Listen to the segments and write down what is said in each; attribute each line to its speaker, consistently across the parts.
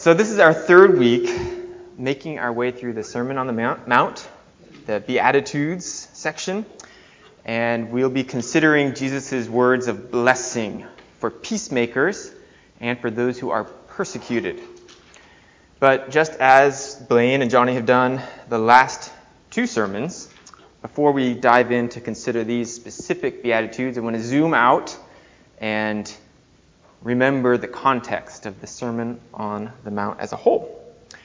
Speaker 1: So this is our third week making our way through the Sermon on the Mount, the Beatitudes section, and we'll be considering Jesus' words of blessing for peacemakers and for those who are persecuted. But just as Blaine and Johnny have done the last two sermons, before we dive in to consider these specific Beatitudes, I want to zoom out and remember the context of the Sermon on the Mount as a whole.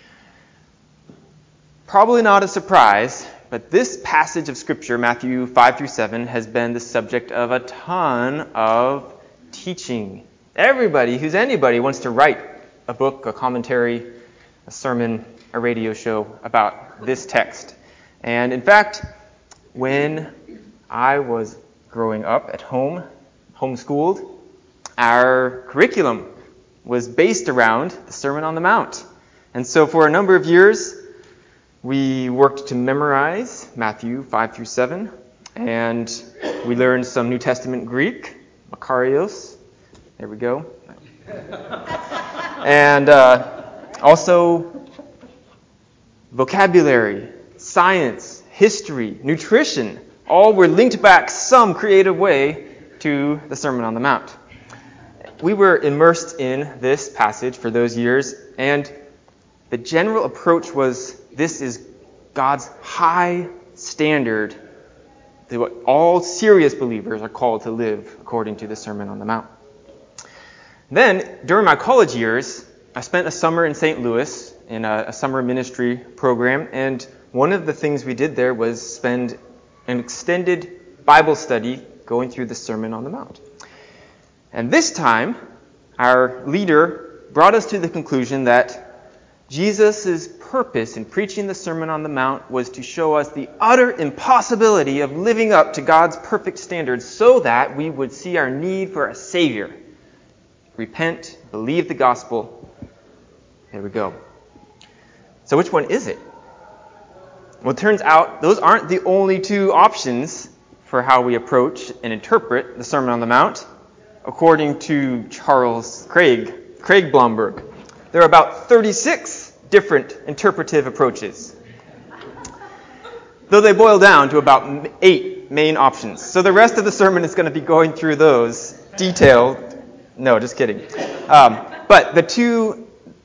Speaker 1: Probably not a surprise, but this passage of Scripture, Matthew 5 through 7, has been the subject of a ton of teaching. Everybody who's anybody wants to write a book, a commentary, a sermon, a radio show about this text. And in fact, when I was growing up at home, homeschooled, our curriculum was based around the Sermon on the Mount. And so for a number of years, we worked to memorize Matthew 5 through 7, and we learned some New Testament Greek, Makarios, there we go, and also vocabulary, science, history, nutrition, all were linked back some creative way to the Sermon on the Mount. We were immersed in this passage for those years, and the general approach was, this is God's high standard that what all serious believers are called to live according to the Sermon on the Mount. Then, during my college years, I spent a summer in St. Louis in a summer ministry program, and one of the things we did there was spend an extended Bible study going through the Sermon on the Mount. And this time, our leader brought us to the conclusion that Jesus' purpose in preaching the Sermon on the Mount was to show us the utter impossibility of living up to God's perfect standards so that we would see our need for a Savior. Repent, believe the gospel. There we go. So which one is it? Well, it turns out those aren't the only two options for how we approach and interpret the Sermon on the Mount. According to Craig Blomberg, there are about 36 different interpretive approaches, though they boil down to about 8 main options. So the rest of the sermon is going to be going through those detailed. No, just kidding. But the two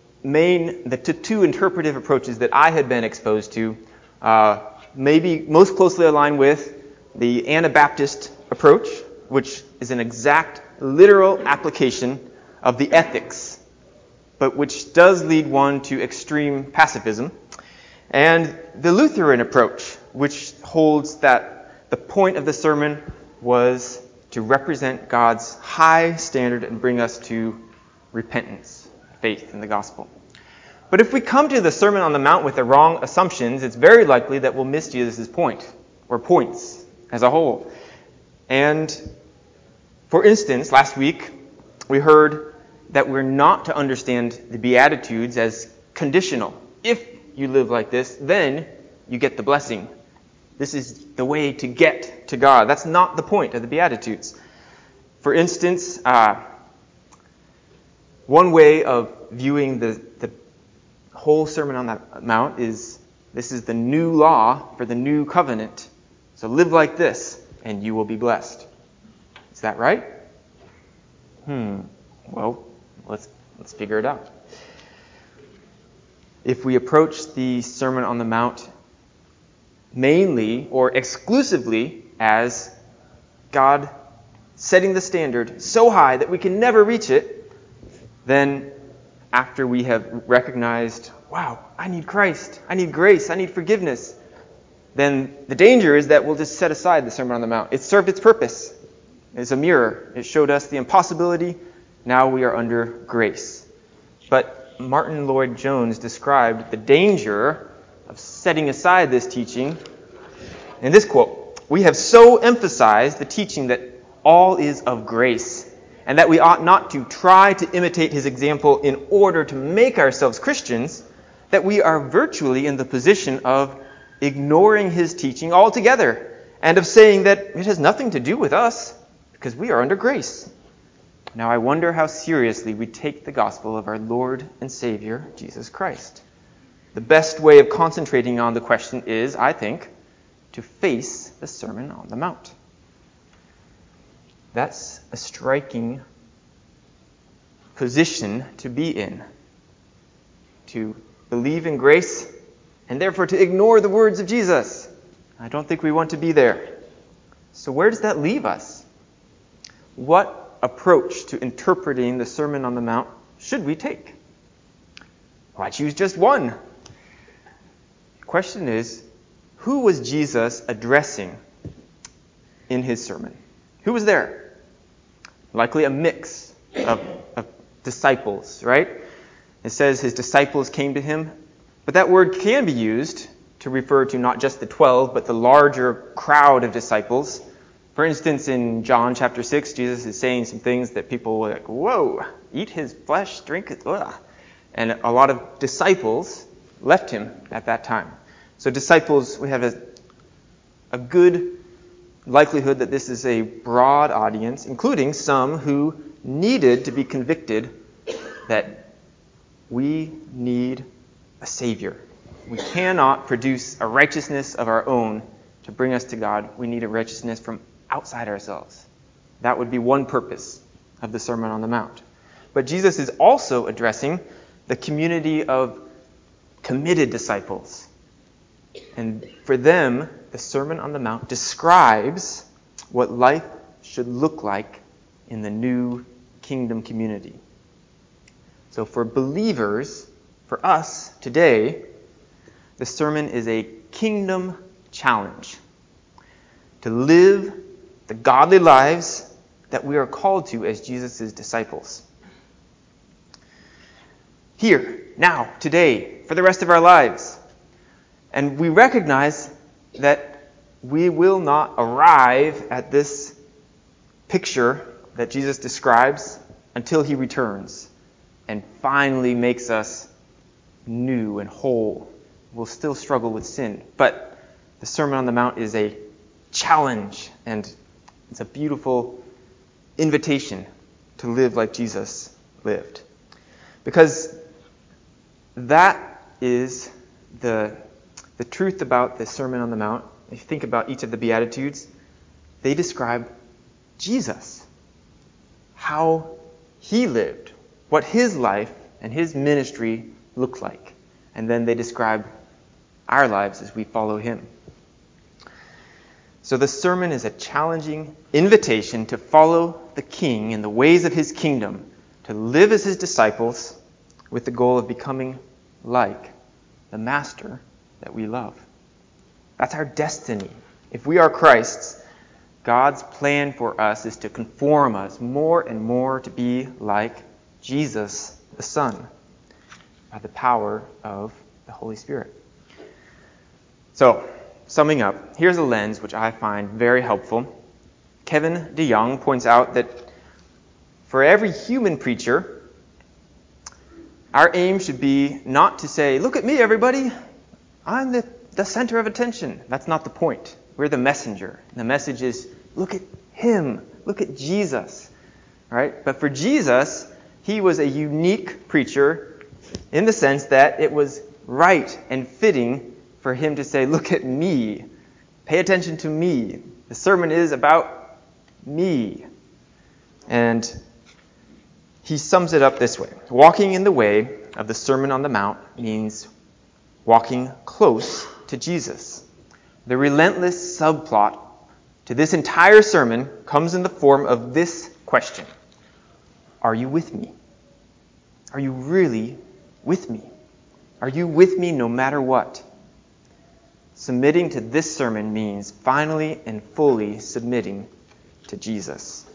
Speaker 1: interpretive approaches that I had been exposed to maybe most closely aligned with the Anabaptist approach, which is an exact literal application of the ethics, but which does lead one to extreme pacifism, and the Lutheran approach, which holds that the point of the sermon was to represent God's high standard and bring us to repentance, faith in the gospel. But if we come to the Sermon on the Mount with the wrong assumptions, it's very likely that we'll miss Jesus' point, or points as a whole. And for instance, last week, we heard that we're not to understand the Beatitudes as conditional. If you live like this, then you get the blessing. This is the way to get to God. That's not the point of the Beatitudes. For instance, one way of viewing the whole Sermon on the Mount is, this is the new law for the new covenant. So live like this, and you will be blessed. Is that right? Well, let's figure it out. If we approach the Sermon on the Mount mainly or exclusively as God setting the standard so high that we can never reach it, then after we have recognized, wow, I need Christ, I need grace, I need forgiveness, then the danger is that we'll just set aside the Sermon on the Mount. It served its purpose. It's a mirror. It showed us the impossibility. Now we are under grace. But Martin Lloyd-Jones described the danger of setting aside this teaching in this quote: "We have so emphasized the teaching that all is of grace, and that we ought not to try to imitate his example in order to make ourselves Christians, that we are virtually in the position of ignoring his teaching altogether, and of saying that it has nothing to do with us, because we are under grace." Now I wonder how seriously we take the gospel of our Lord and Savior, Jesus Christ. The best way of concentrating on the question is, I think, to face the Sermon on the Mount. That's a striking position to be in. To believe in grace and therefore to ignore the words of Jesus. I don't think we want to be there. So where does that leave us? What approach to interpreting the Sermon on the Mount should we take? Why choose just one? The question is, who was Jesus addressing in his sermon? Who was there? Likely a mix of disciples, right? It says his disciples came to him, but that word can be used to refer to not just the 12, but the larger crowd of disciples. For instance, in John chapter 6, Jesus is saying some things that people were like, whoa, eat his flesh, drink it, ugh. And a lot of disciples left him at that time. So disciples, we have a good likelihood that this is a broad audience, including some who needed to be convicted that we need a Savior. We cannot produce a righteousness of our own to bring us to God. We need a righteousness from outside ourselves. That would be one purpose of the Sermon on the Mount. But Jesus is also addressing the community of committed disciples. And for them, the Sermon on the Mount describes what life should look like in the new kingdom community. So for believers, for us today, the sermon is a kingdom challenge to live the godly lives that we are called to as Jesus' disciples. Here, now, today, for the rest of our lives. And we recognize that we will not arrive at this picture that Jesus describes until he returns and finally makes us new and whole. We'll still struggle with sin, but the Sermon on the Mount is a challenge, and it's a beautiful invitation to live like Jesus lived. Because that is the truth about the Sermon on the Mount. If you think about each of the Beatitudes, they describe Jesus, how he lived, what his life and his ministry looked like. And then they describe our lives as we follow him. So the sermon is a challenging invitation to follow the King in the ways of his kingdom, to live as his disciples with the goal of becoming like the Master that we love. That's our destiny. If we are Christ's, God's plan for us is to conform us more and more to be like Jesus, the Son, by the power of the Holy Spirit. So, summing up, here's a lens which I find very helpful. Kevin DeYoung points out that for every human preacher, our aim should be not to say, look at me, everybody. I'm the center of attention. That's not the point. We're the messenger. The message is, look at him. Look at Jesus. Right? But for Jesus, he was a unique preacher in the sense that it was right and fitting for him to say, look at me. Pay attention to me. The sermon is about me. And he sums it up this way. Walking in the way of the Sermon on the Mount means walking close to Jesus. The relentless subplot to this entire sermon comes in the form of this question. Are you with me? Are you really with me? Are you with me no matter what? Submitting to this sermon means finally and fully submitting to Jesus.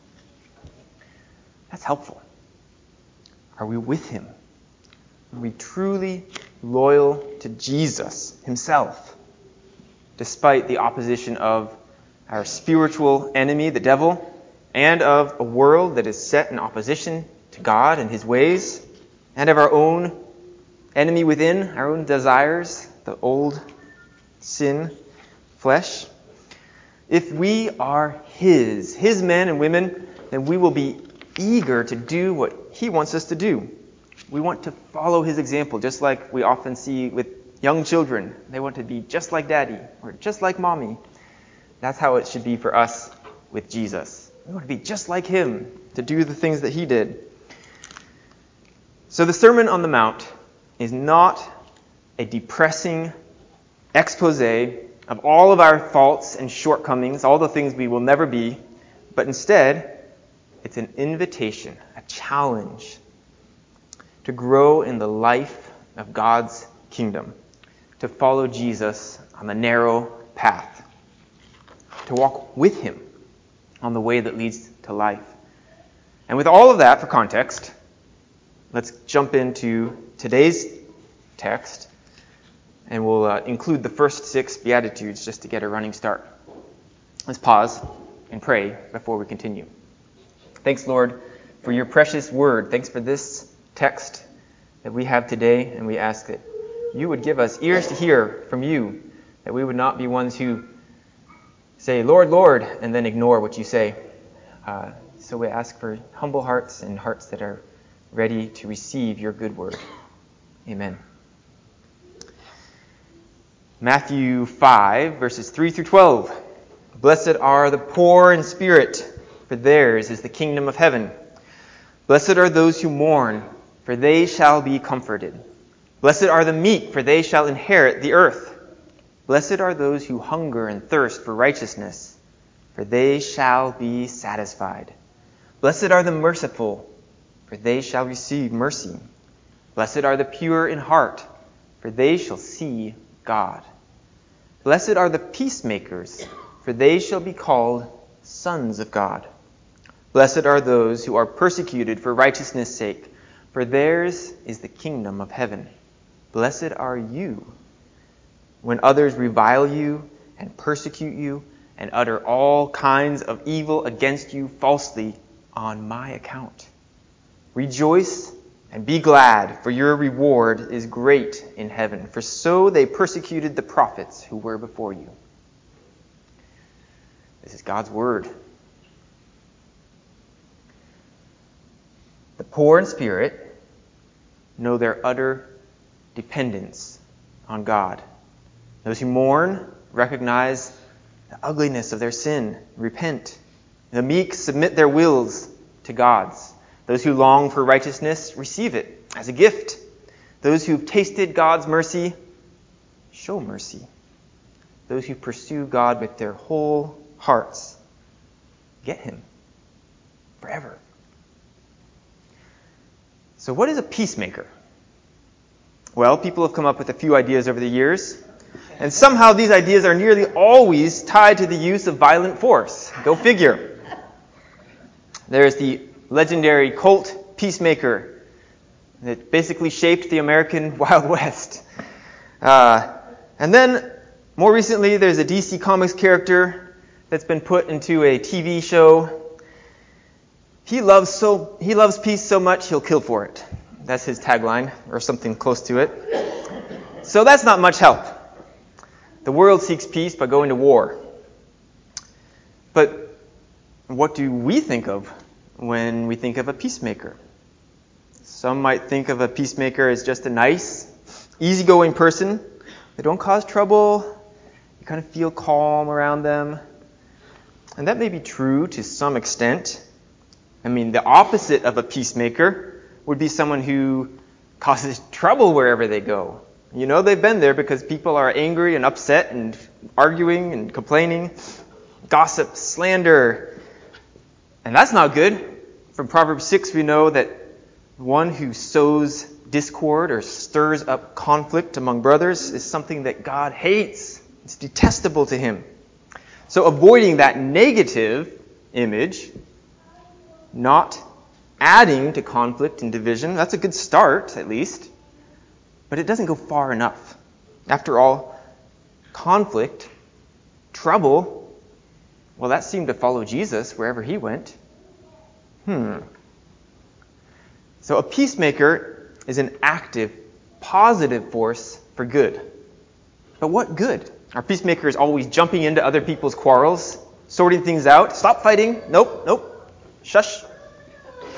Speaker 1: That's helpful. Are we with him? Are we truly loyal to Jesus himself, despite the opposition of our spiritual enemy, the devil, and of a world that is set in opposition to God and his ways, and of our own enemy within, our own desires, the old sin, flesh? If we are his men and women, then we will be eager to do what he wants us to do. We want to follow his example, just like we often see with young children. They want to be just like daddy or just like mommy. That's how it should be for us with Jesus. We want to be just like him, to do the things that he did. So the Sermon on the Mount is not a depressing expose of all of our faults and shortcomings, all the things we will never be, but instead, it's an invitation, a challenge to grow in the life of God's kingdom, to follow Jesus on the narrow path, to walk with him on the way that leads to life. And with all of that for context, let's jump into today's text, and we'll include the first 6 Beatitudes just to get a running start. Let's pause and pray before we continue. Thanks, Lord, for your precious word. Thanks for this text that we have today, and we ask that you would give us ears to hear from you, that we would not be ones who say, Lord, Lord, and then ignore what you say. So we ask for humble hearts and hearts that are ready to receive your good word. Amen. Matthew 5, verses 3 through 12. Blessed are the poor in spirit, for theirs is the kingdom of heaven. Blessed are those who mourn, for they shall be comforted. Blessed are the meek, for they shall inherit the earth. Blessed are those who hunger and thirst for righteousness, for they shall be satisfied. Blessed are the merciful, for they shall receive mercy. Blessed are the pure in heart, for they shall see God. Blessed are the peacemakers, for they shall be called sons of God. Blessed are those who are persecuted for righteousness' sake, for theirs is the kingdom of heaven. Blessed are you when others revile you and persecute you and utter all kinds of evil against you falsely on my account. Rejoice and be glad, for your reward is great in heaven, for so they persecuted the prophets who were before you. This is God's word. The poor in spirit know their utter dependence on God. Those who mourn recognize the ugliness of their sin, repent. The meek submit their wills to God's. Those who long for righteousness receive it as a gift. Those who've tasted God's mercy show mercy. Those who pursue God with their whole hearts get him forever. So what is a peacemaker? Well, people have come up with a few ideas over the years, and somehow these ideas are nearly always tied to the use of violent force. Go figure. There's the legendary cult peacemaker that basically shaped the American Wild West. And then, more recently, there's a DC Comics character that's been put into a TV show. He loves peace so much, he'll kill for it. That's his tagline, or something close to it. So that's not much help. The world seeks peace by going to war. But what do we think of when we think of a peacemaker? Some might think of a peacemaker as just a nice, easygoing person. They don't cause trouble. You kind of feel calm around them. And that may be true to some extent. I mean, the opposite of a peacemaker would be someone who causes trouble wherever they go. You know they've been there because people are angry and upset and arguing and complaining. Gossip, slander. And that's not good. From Proverbs 6, we know that one who sows discord or stirs up conflict among brothers is something that God hates. It's detestable to him. So avoiding that negative image, not adding to conflict and division, that's a good start, at least. But it doesn't go far enough. After all, conflict, trouble, well, that seemed to follow Jesus wherever he went. So a peacemaker is an active, positive force for good. But what good? Are peacemakers always jumping into other people's quarrels, sorting things out? Stop fighting. Nope. Shush.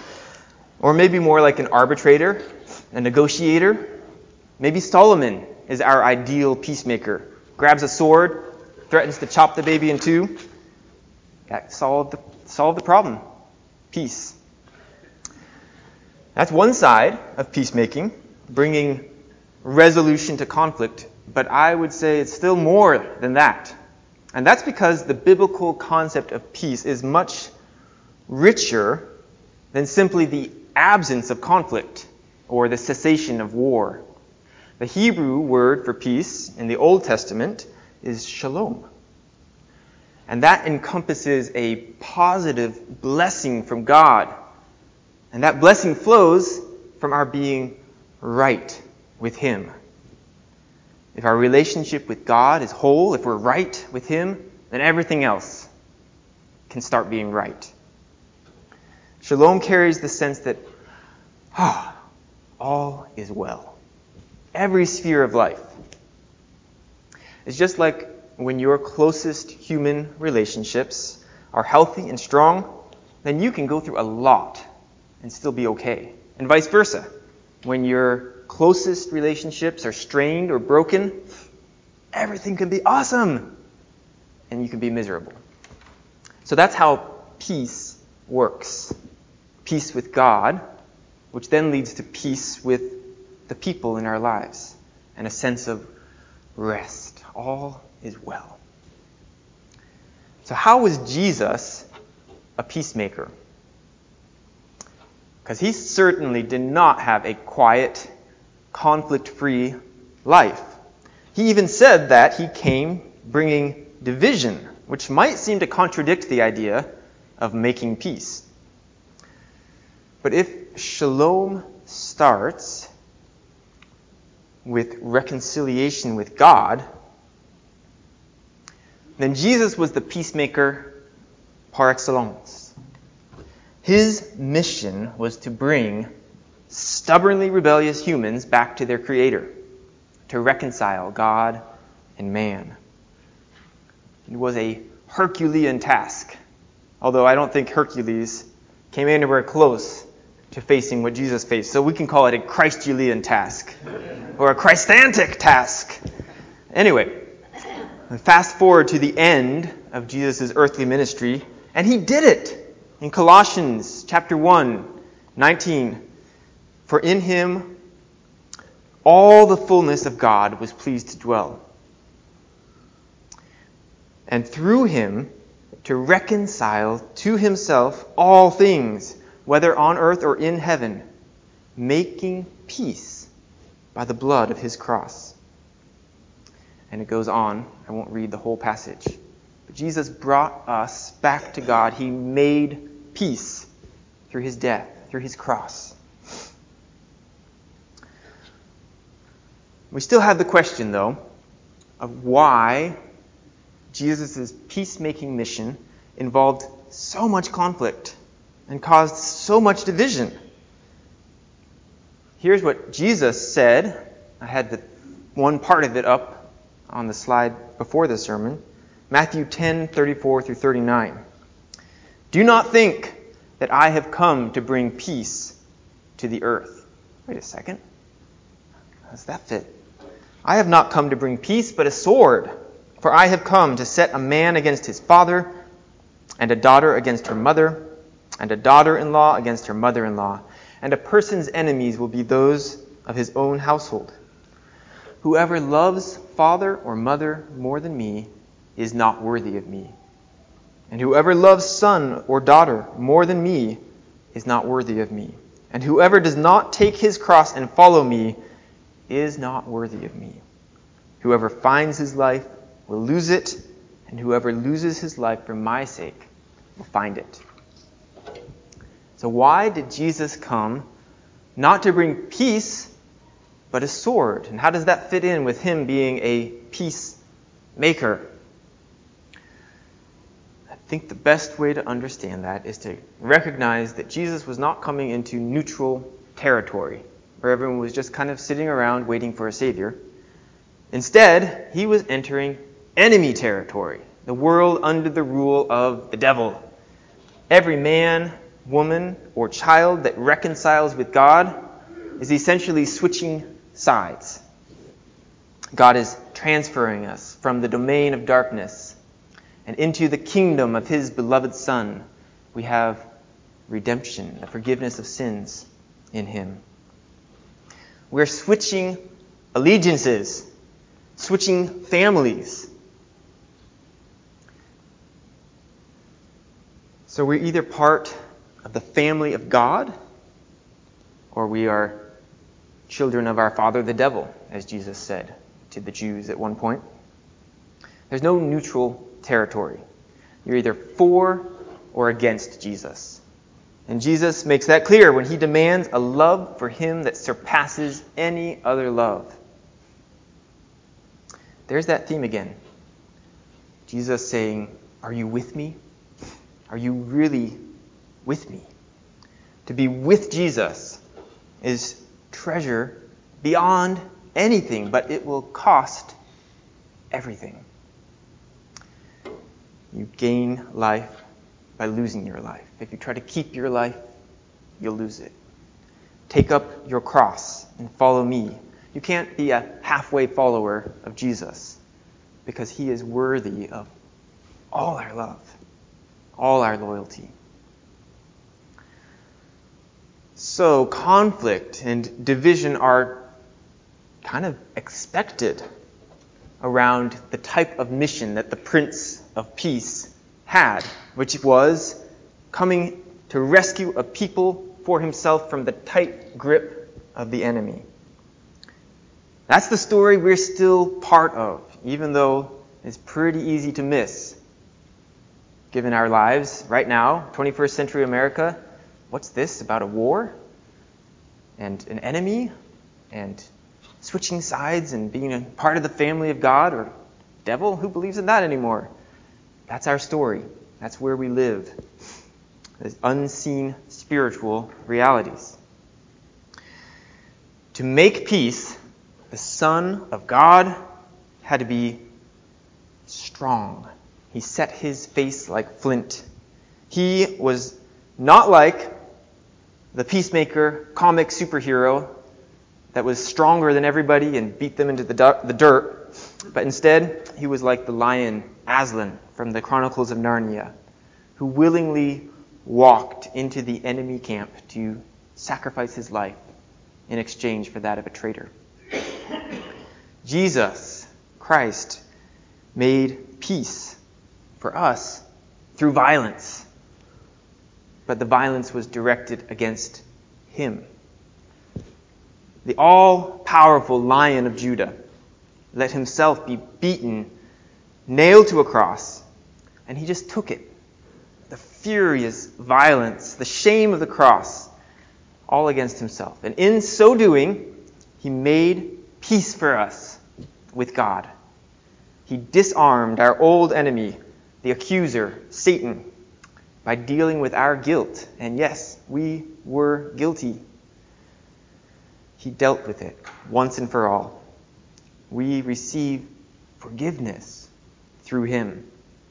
Speaker 1: Or maybe more like an arbitrator, a negotiator. Maybe Solomon is our ideal peacemaker. Grabs a sword, threatens to chop the baby in two. That solved the problem. Peace. That's one side of peacemaking, bringing resolution to conflict. But I would say it's still more than that. And that's because the biblical concept of peace is much richer than simply the absence of conflict or the cessation of war. The Hebrew word for peace in the Old Testament is shalom. And that encompasses a positive blessing from God. And that blessing flows from our being right with Him. If our relationship with God is whole, if we're right with Him, then everything else can start being right. Shalom carries the sense that, all is well. Every sphere of life. It's just like when your closest human relationships are healthy and strong, then you can go through a lot and still be okay. And vice versa. When your closest relationships are strained or broken, everything can be awesome and you can be miserable. So that's how peace works. Peace with God, which then leads to peace with the people in our lives and a sense of rest. All is well. So how was Jesus a peacemaker? Because he certainly did not have a quiet, conflict-free life. He even said that he came bringing division, which might seem to contradict the idea of making peace. But if shalom starts with reconciliation with God, then Jesus was the peacemaker par excellence. His mission was to bring stubbornly rebellious humans back to their Creator, to reconcile God and man. It was a Herculean task, although I don't think Hercules came anywhere close to facing what Jesus faced. So we can call it a Christulean task, or a Christantic task. Anyway, fast forward to the end of Jesus' earthly ministry, and he did it. In Colossians chapter 1, 19, for in him all the fullness of God was pleased to dwell. And through him to reconcile to himself all things, whether on earth or in heaven, making peace by the blood of his cross. And it goes on. I won't read the whole passage. But Jesus brought us back to God. He made peace through his death, through his cross. We still have the question, though, of why Jesus' peacemaking mission involved so much conflict and caused so much division. Here's what Jesus said. I had the one part of it up on the slide before the sermon. Matthew 10:34 through 39. Do not think that I have come to bring peace to the earth. Wait a second. How does that fit? I have not come to bring peace, but a sword. For I have come to set a man against his father, and a daughter against her mother, and a daughter-in-law against her mother-in-law, and a person's enemies will be those of his own household. Whoever loves father or mother more than me is not worthy of me. And whoever loves son or daughter more than me is not worthy of me. And whoever does not take his cross and follow me is not worthy of me. Whoever finds his life will lose it, and whoever loses his life for my sake will find it. So why did Jesus come? Not to bring peace, but a sword. And how does that fit in with him being a peacemaker? I think the best way to understand that is to recognize that Jesus was not coming into neutral territory, where everyone was just kind of sitting around waiting for a savior. Instead, he was entering enemy territory, the world under the rule of the devil. Every man, woman, or child that reconciles with God is essentially switching sides. God is transferring us from the domain of darkness and into the kingdom of his beloved Son. We have redemption, the forgiveness of sins in him. We're switching allegiances, switching families. So we're either part of the family of God, or we are children of our father the devil, as Jesus said to the Jews at one point. There's no neutral territory. You're either for or against Jesus. And Jesus makes that clear when he demands a love for him that surpasses any other love. There's that theme again. Jesus saying, are you with me? Are you really with me? To be with Jesus is treasure beyond anything, but it will cost everything. You gain life by losing your life. If you try to keep your life, you'll lose it. Take up your cross and follow me. You can't be a halfway follower of Jesus because he is worthy of all our love, all our loyalty. So conflict and division are kind of expected around the type of mission that the Prince of Peace had, which was coming to rescue a people for himself from the tight grip of the enemy. That's the story we're still part of, even though it's pretty easy to miss. Given our lives right now, 21st century America, what's this about a war and an enemy and switching sides and being a part of the family of God or devil? Who believes in that anymore? That's our story. That's where we live. These unseen spiritual realities. To make peace, the Son of God had to be strong. He set his face like flint. He was not like the peacemaker comic superhero that was stronger than everybody and beat them into the dirt, but instead he was like the lion Aslan from the Chronicles of Narnia, who willingly walked into the enemy camp to sacrifice his life in exchange for that of a traitor. Jesus Christ made peace for us through violence, but the violence was directed against him. The all-powerful Lion of Judah let himself be beaten, nailed to a cross, and he just took it. The furious violence, the shame of the cross, all against himself. And in so doing, he made peace for us with God. He disarmed our old enemy, the accuser, Satan, by dealing with our guilt. And yes, we were guilty. He dealt with it once and for all. We receive forgiveness through him.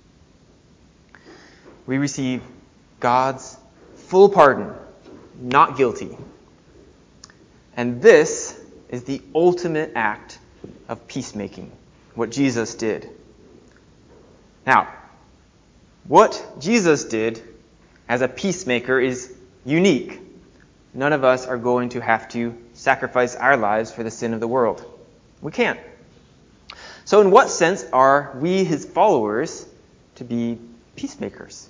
Speaker 1: We receive God's full pardon, not guilty. And this is the ultimate act of peacemaking, what Jesus did. Now, what Jesus did as a peacemaker is unique. None of us are going to have to sacrifice our lives for the sin of the world. We can't. So in what sense are we, his followers, to be peacemakers?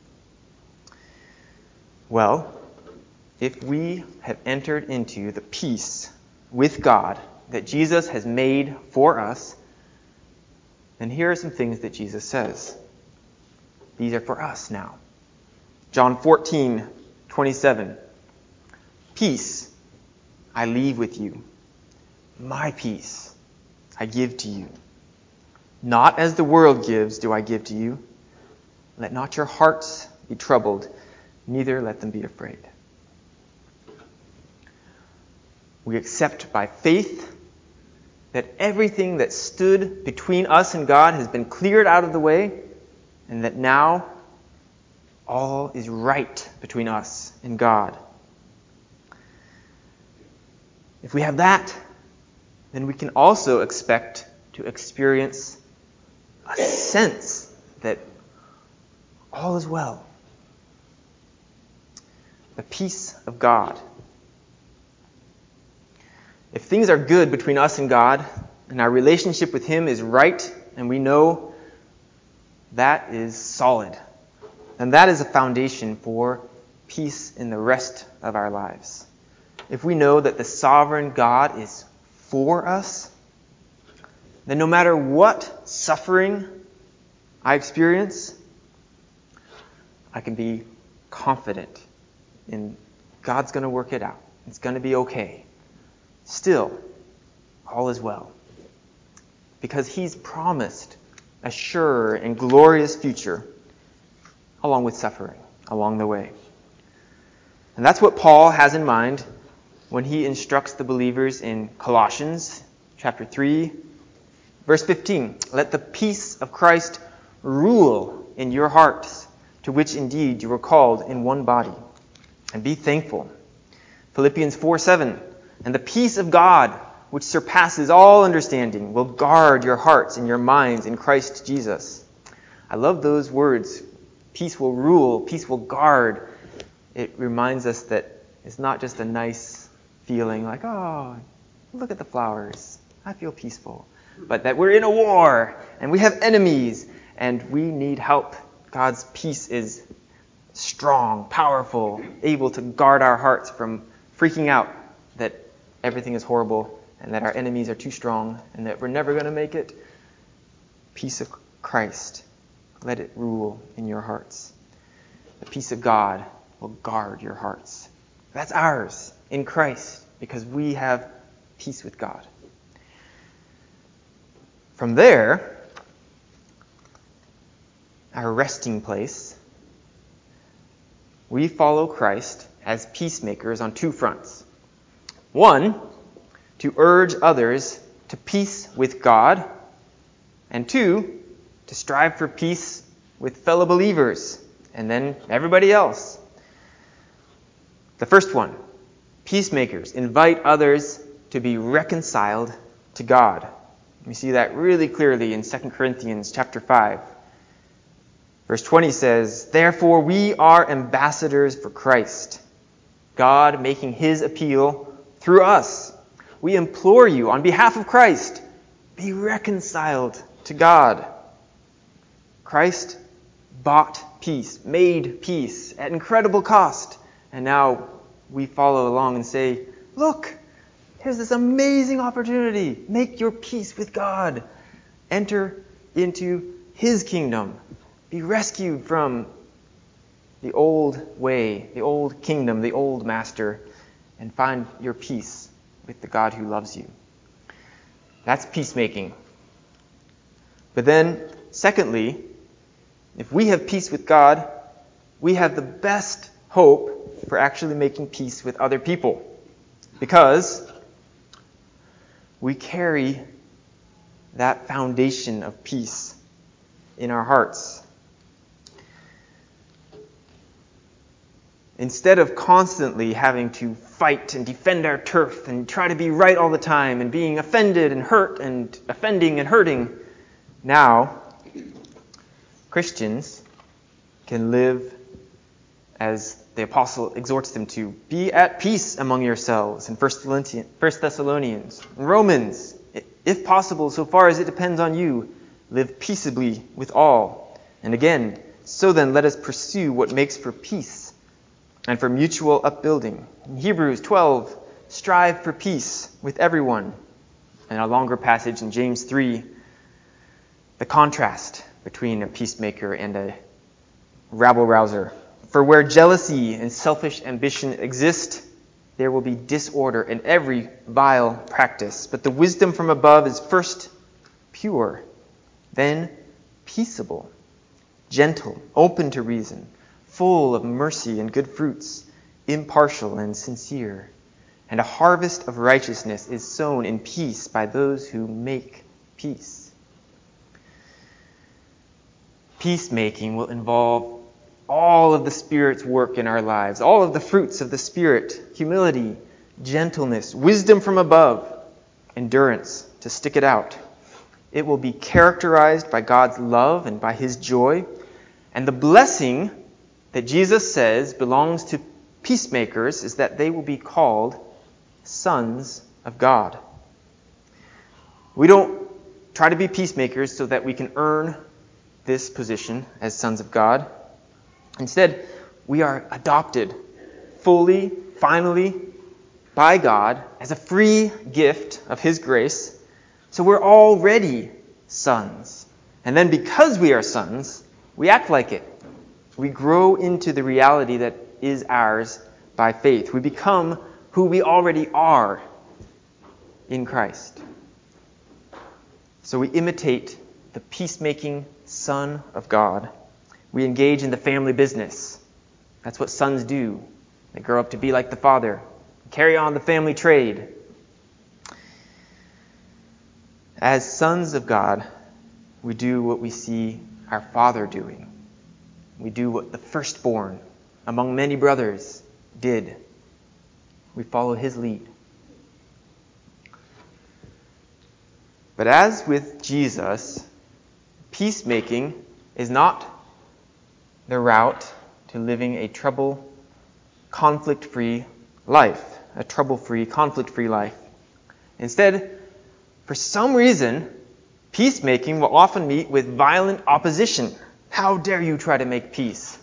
Speaker 1: Well, if we have entered into the peace with God that Jesus has made for us, then here are some things that Jesus says. These are for us now. John 14:27. Peace I leave with you. My peace I give to you. Not as the world gives do I give to you. Let not your hearts be troubled, neither let them be afraid. We accept by faith that everything that stood between us and God has been cleared out of the way, and that now all is right between us and God. If we have that, then we can also expect to experience a sense that all is well. The peace of God. If things are good between us and God, and our relationship with Him is right, and we know that is solid, then that is a foundation for peace in the rest of our lives. If we know that the sovereign God is for us, then no matter what suffering I experience, I can be confident in God's going to work it out. It's going to be okay. Still, all is well. Because He's promised a sure and glorious future along with suffering along the way. And that's what Paul has in mind when he instructs the believers in Colossians chapter 3, verse 15. Let the peace of Christ rule in your hearts, to which indeed you were called in one body. And be thankful. Philippians 4:7. And the peace of God, which surpasses all understanding, will guard your hearts and your minds in Christ Jesus. I love those words. Peace will rule, peace will guard. It reminds us that it's not just a nice feeling like, oh, look at the flowers. I feel peaceful. But that we're in a war and we have enemies and we need help. God's peace is strong, powerful, able to guard our hearts from freaking out that everything is horrible and that our enemies are too strong and that we're never going to make it. Peace of Christ, let it rule in your hearts. The peace of God will guard your hearts. That's ours in Christ because we have peace with God. From there, our resting place, we follow Christ as peacemakers on two fronts. One, to urge others to peace with God, and two, to strive for peace with fellow believers, and then everybody else. The first one, peacemakers invite others to be reconciled to God. We see that really clearly in 2 Corinthians chapter 5. Verse 20 says, therefore we are ambassadors for Christ, God making His appeal through us. We implore you on behalf of Christ, be reconciled to God. Christ bought peace, made peace at incredible cost. And now we follow along and say, look, here's this amazing opportunity. Make your peace with God. Enter into His kingdom. Be rescued from the old way, the old kingdom, the old master, and find your peace with the God who loves you. That's peacemaking. But then, secondly, if we have peace with God, we have the best hope for actually making peace with other people. Because we carry that foundation of peace in our hearts. Instead of constantly having to fight and defend our turf and try to be right all the time and being offended and hurt and offending and hurting, now Christians can live as the apostle exhorts them to. Be at peace among yourselves in 1 Thessalonians. In Romans, if possible, so far as it depends on you, live peaceably with all. And again, so then let us pursue what makes for peace and for mutual upbuilding. In Hebrews 12, strive for peace with everyone. And a longer passage in James 3, the contrast between a peacemaker and a rabble-rouser. For where jealousy and selfish ambition exist, there will be disorder in every vile practice. But the wisdom from above is first pure, then peaceable, gentle, open to reason, full of mercy and good fruits, impartial and sincere. And a harvest of righteousness is sown in peace by those who make peace. Peacemaking will involve all of the Spirit's work in our lives, all of the fruits of the Spirit, humility, gentleness, wisdom from above, endurance, to stick it out. It will be characterized by God's love and by His joy. And the blessing that Jesus says belongs to peacemakers is that they will be called sons of God. We don't try to be peacemakers so that we can earn this position as sons of God. Instead, we are adopted fully, finally, by God as a free gift of His grace. So we're already sons. And then because we are sons, we act like it. We grow into the reality that is ours by faith. We become who we already are in Christ. So we imitate the peacemaking Son of God. We engage in the family business. That's what sons do. They grow up to be like the father, carry on the family trade. As sons of God, we do what we see our Father doing. We do what the firstborn among many brothers did. We follow His lead. But as with Jesus, peacemaking is not the route to living a conflict-free life. A trouble-free, conflict-free life. Instead, for some reason, peacemaking will often meet with violent opposition. How dare you try to make peace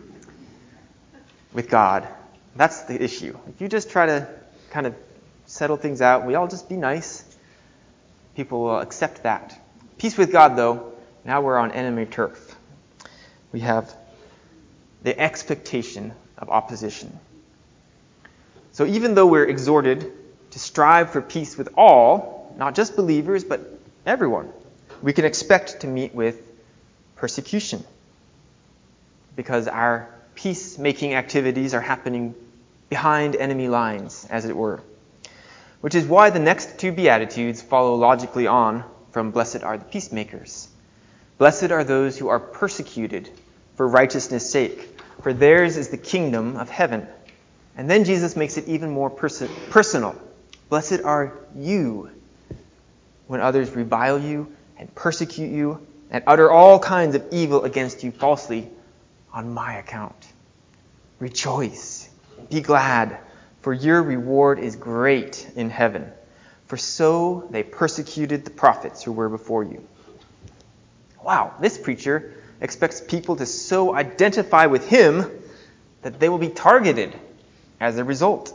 Speaker 1: with God? That's the issue. If you just try to kind of settle things out, we all just be nice, people will accept that. Peace with God, though, now we're on enemy turf. We have the expectation of opposition. So even though we're exhorted to strive for peace with all, not just believers, but everyone, we can expect to meet with persecution because our peacemaking activities are happening behind enemy lines, as it were. Which is why the next two Beatitudes follow logically on from blessed are the peacemakers. Blessed are those who are persecuted for righteousness' sake, for theirs is the kingdom of heaven. And then Jesus makes it even more personal. Blessed are you when others revile you and persecute you and utter all kinds of evil against you falsely on my account. Rejoice, be glad, for your reward is great in heaven. For so they persecuted the prophets who were before you. Wow, this preacher expects people to so identify with him that they will be targeted as a result.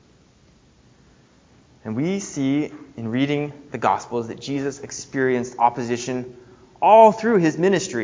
Speaker 1: And we see in reading the Gospels that Jesus experienced opposition all through his ministry.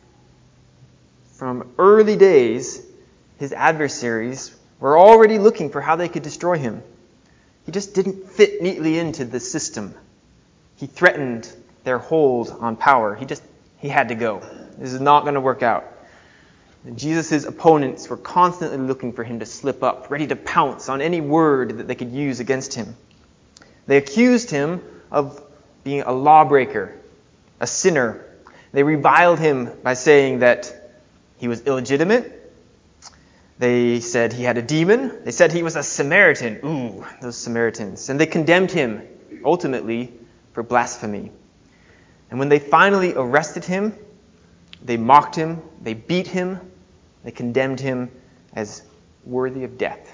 Speaker 1: From early days, his adversaries were already looking for how they could destroy him. He just didn't fit neatly into the system. He threatened their hold on power. He had to go. This is not going to work out. Jesus' opponents were constantly looking for him to slip up, ready to pounce on any word that they could use against him. They accused him of being a lawbreaker, a sinner. They reviled him by saying that he was illegitimate. They said he had a demon. They said he was a Samaritan. Ooh, those Samaritans. And they condemned him, ultimately, for blasphemy. And when they finally arrested him, they mocked him, they beat him, they condemned him as worthy of death.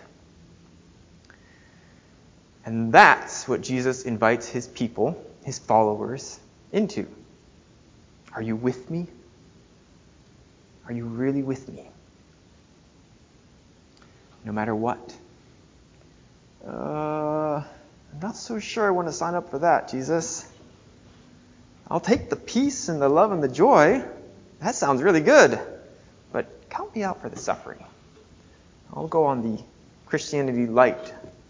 Speaker 1: And that's what Jesus invites his people, his followers, into. Are you with me? Are you really with me? No matter what. I'm not so sure I want to sign up for that, Jesus. I'll take the peace and the love and the joy. That sounds really good. But count me out for the suffering. I'll go on the Christianity light.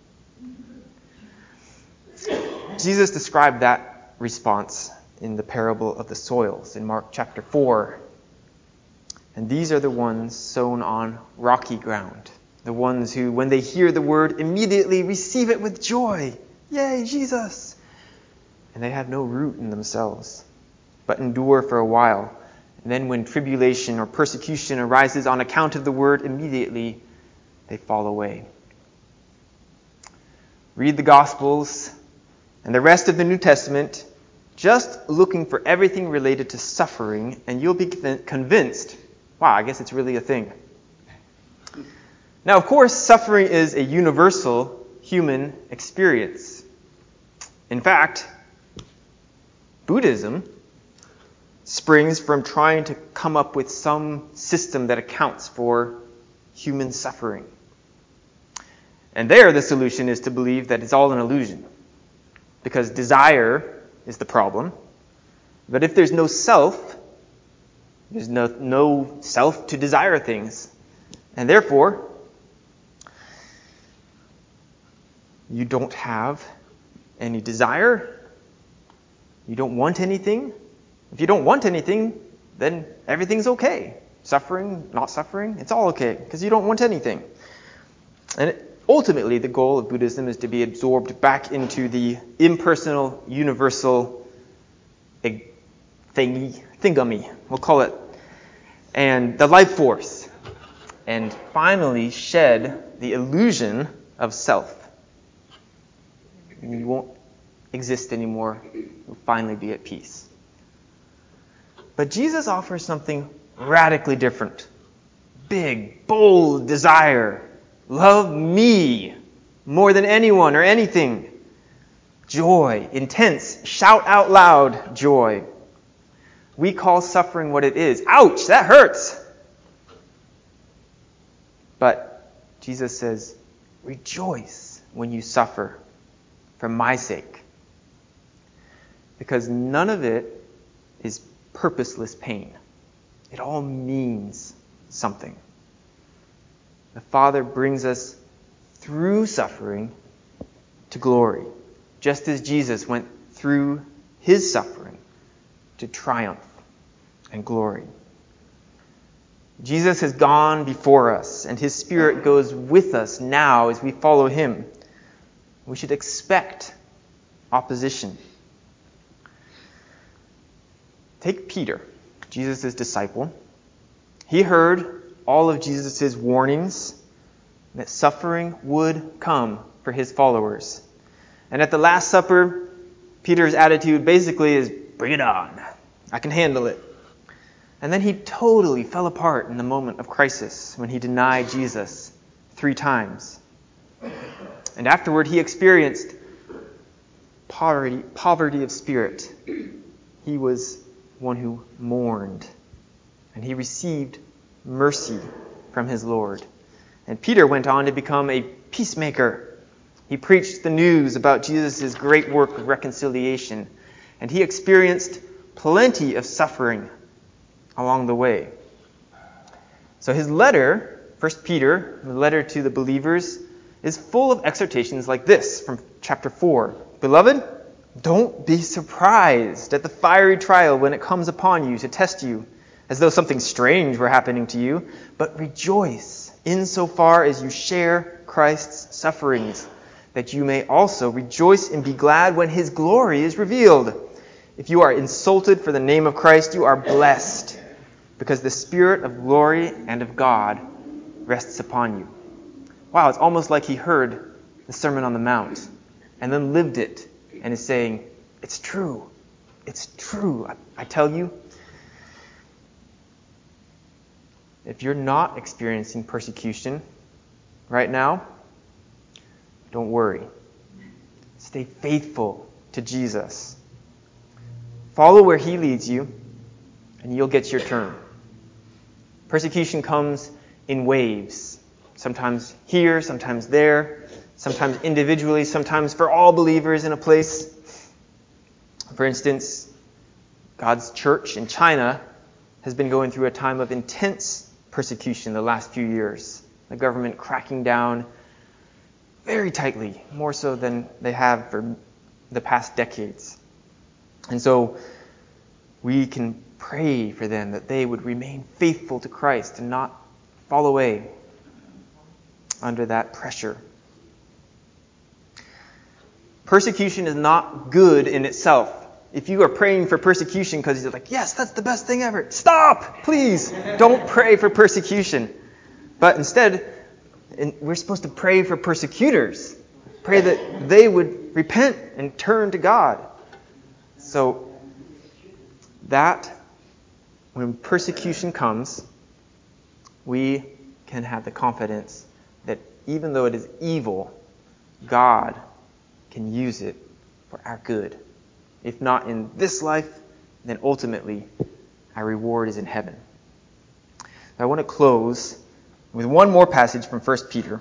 Speaker 1: Jesus described that response in the parable of the soils in Mark chapter 4. And these are the ones sown on rocky ground. The ones who, when they hear the word, immediately receive it with joy. Yay, Jesus! And they have no root in themselves, but endure for a while. And then when tribulation or persecution arises on account of the word, immediately they fall away. Read the Gospels and the rest of the New Testament, just looking for everything related to suffering, and you'll be convinced, wow, I guess it's really a thing. Now, of course, suffering is a universal human experience. In fact, Buddhism springs from trying to come up with some system that accounts for human suffering. And there, the solution is to believe that it's all an illusion, because desire is the problem. But if there's no self, there's no self to desire things. And therefore, you don't have any desire. You don't want anything. If you don't want anything, then everything's okay. Suffering, not suffering, it's all okay, because you don't want anything. And ultimately, the goal of Buddhism is to be absorbed back into the impersonal, universal thingamy, we'll call it, and the life force, and finally shed the illusion of self. You won't exist anymore. You'll finally be at peace. But Jesus offers something radically different. Big, bold desire. Love me more than anyone or anything. Joy, intense, shout out loud joy. We call suffering what it is. Ouch, that hurts. But Jesus says, rejoice when you suffer for my sake. Because none of it is purposeless pain. It all means something. The Father brings us through suffering to glory, just as Jesus went through his suffering to triumph and glory. Jesus has gone before us, and his Spirit goes with us now as we follow him. We should expect opposition. Take Peter, Jesus' disciple. He heard all of Jesus' warnings that suffering would come for his followers. And at the Last Supper, Peter's attitude basically is, bring it on. I can handle it. And then he totally fell apart in the moment of crisis when he denied Jesus 3 times. And afterward, he experienced poverty of spirit. He was one who mourned, and he received mercy from his Lord. And Peter went on to become a peacemaker. He preached the news about Jesus' great work of reconciliation, and he experienced plenty of suffering along the way. So his letter, 1 Peter, the letter to the believers, is full of exhortations like this from chapter 4. Beloved, don't be surprised at the fiery trial when it comes upon you to test you, as though something strange were happening to you, but rejoice insofar as you share Christ's sufferings, that you may also rejoice and be glad when his glory is revealed. If you are insulted for the name of Christ, you are blessed, because the Spirit of glory and of God rests upon you. Wow, it's almost like he heard the Sermon on the Mount and then lived it and is saying, it's true. It's true. I tell you, if you're not experiencing persecution right now, don't worry. Stay faithful to Jesus. Follow where he leads you, and you'll get your turn. Persecution comes in waves. Sometimes here, sometimes there, sometimes individually, sometimes for all believers in a place. For instance, God's church in China has been going through a time of intense persecution the last few years. The government cracking down very tightly, more so than they have for the past decades. And so we can pray for them that they would remain faithful to Christ and not fall away under that pressure. Persecution is not good in itself. If you are praying for persecution because you're like, yes, that's the best thing ever, stop! Please, don't pray for persecution. But instead, we're supposed to pray for persecutors. Pray that they would repent and turn to God. So that when persecution comes, we can have the confidence that even though it is evil, God can use it for our good. If not in this life, then ultimately our reward is in heaven. I want to close with one more passage from 1 Peter.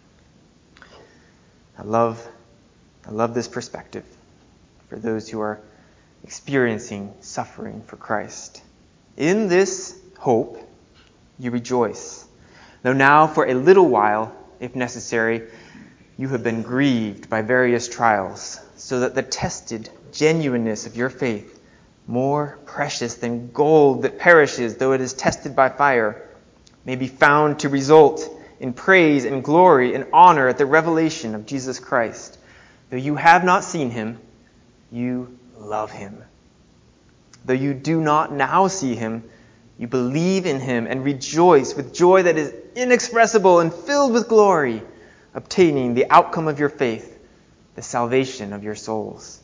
Speaker 1: I love this perspective for those who are experiencing suffering for Christ. In this hope you rejoice, though now for a little while, if necessary, you have been grieved by various trials, so that the tested genuineness of your faith, more precious than gold that perishes though it is tested by fire, may be found to result in praise and glory and honor at the revelation of Jesus Christ. Though you have not seen him, you love him. Though you do not now see him, you believe in him and rejoice with joy that is inexpressible and filled with glory, obtaining the outcome of your faith, the salvation of your souls.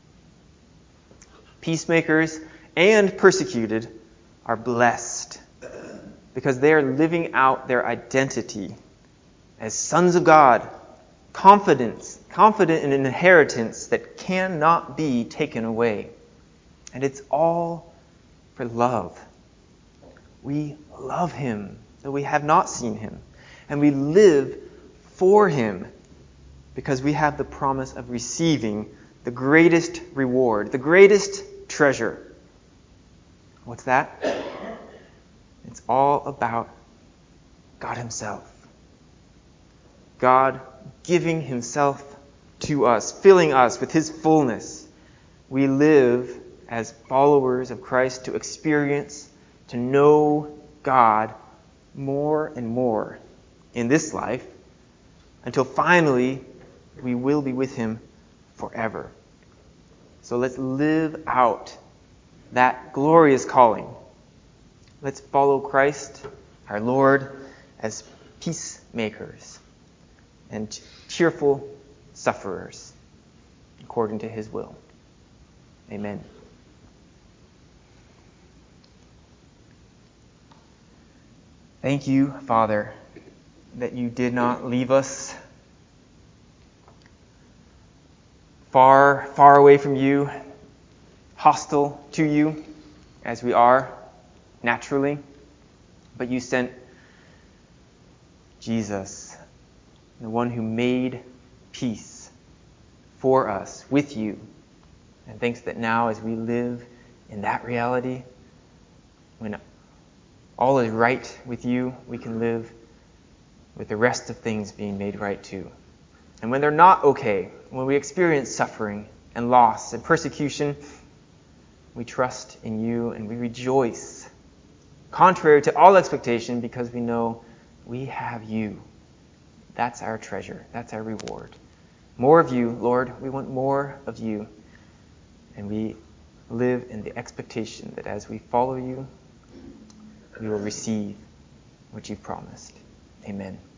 Speaker 1: Peacemakers and persecuted are blessed because they are living out their identity as sons of God, confident in an inheritance that cannot be taken away. And it's all for love. We love him, though we have not seen him. And we live for him because we have the promise of receiving the greatest reward, the greatest treasure. What's that? It's all about God himself. God giving himself to us, filling us with his fullness. We live as followers of Christ to experience, to know God more and more in this life until finally we will be with him forever. So let's live out that glorious calling. Let's follow Christ, our Lord, as peacemakers and cheerful sufferers according to his will. Amen. Thank you, Father, that you did not leave us far, far away from you, hostile to you, as we are naturally, but you sent Jesus, the one who made peace for us, with you. And thanks that now as we live in that reality, when all is right with you, we can live with the rest of things being made right too. And when they're not okay, when we experience suffering and loss and persecution, we trust in you and we rejoice, contrary to all expectation, because we know we have you. That's our treasure. That's our reward. More of you, Lord. We want more of you. And we live in the expectation that as we follow you, we will receive what you've promised. Amen.